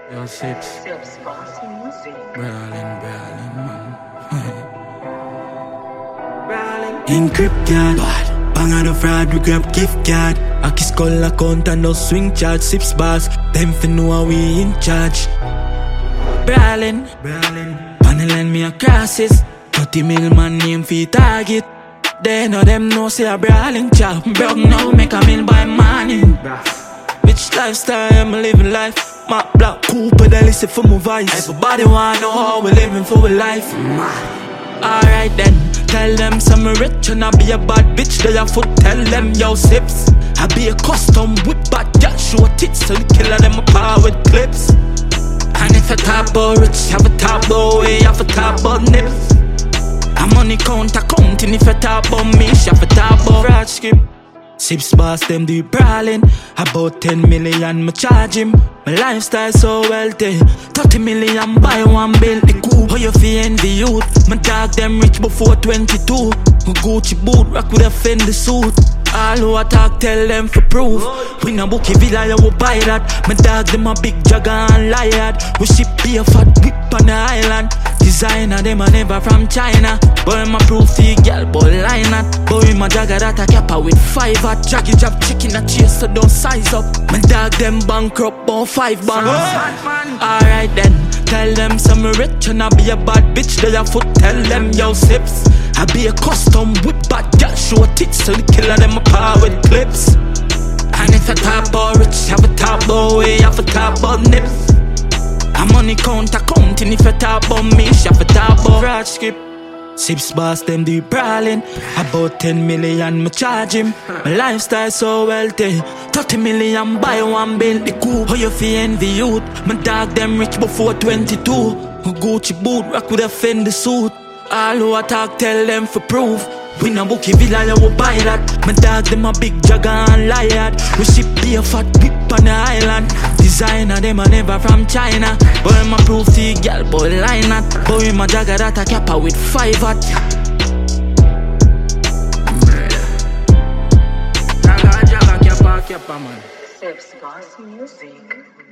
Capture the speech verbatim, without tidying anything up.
Yo, Sips. Sips Bossy Music. Brawling, brawling, man. Encrypt card, bang on the fraud, we grab gift card. I kiss call account and no swing charge. Sips bars, them fi know we in charge. Brawling, brawling, panel and me a crosses. thirty mil man name fi target. They know them know say a brawling chap. Broke now make a meal by morning. Bitch lifestyle, I'm living life. My black Cooper, they listen for my voice. Everybody wanna know how we living for a life. Alright then, tell them some rich and I be a bad bitch. They a foot, tell them yo Sips. I be a custom whip bad girl, show tits. So the killer them a power with clips. And if a top boy rich, have a top boy, have a top boy nips. I'm money count accounting if a top boy me, have a top boy fraud script. Sips boss them do brawling. About ten million me charge him. My lifestyle so wealthy. thirty million buy one bill the coupe. How you feel envy youth? My dog them rich before twenty-two. My Gucci boot rock with a Fendi suit. All who attack tell them for proof. We na bookie villa you will buy that. My dog them a big jagger and liard. We ship be a fat whip on the island. Designer them a never from China. Boy my proof to you girl boy line that. Boy my jagger that a cap with five at. Jaggy jab chicken a chase so don't size up. My dog them bankrupt on five bands. Alright then, tell them some rich and I be a bad bitch. They a foot tell them yo Sips. I be a custom whip bad girl show tits. So the killer them a power with clips. And if a top boy rich, have a top boy, have a top boy nips. I'm money count accounting if a top on me, have a top boy fraud script. Sips boss them do brawling. About ten million me charge him. My lifestyle so wealthy. thirty million buy one bill the coupe. How you feel envy youth? My dog them rich before twenty-two. My Gucci boot rock with a Fendi suit. All who attack tell them for proof. We na bookie villa you will buy that. My dog them a big jagger and liard. We ship be a fat whip on the island. Designer them a never from China. Boy my proof to you girl boy line that. Boy my jagger that a cap with five at. Jagger, jagger, kappa, kappa, man. Sips Bossy Music.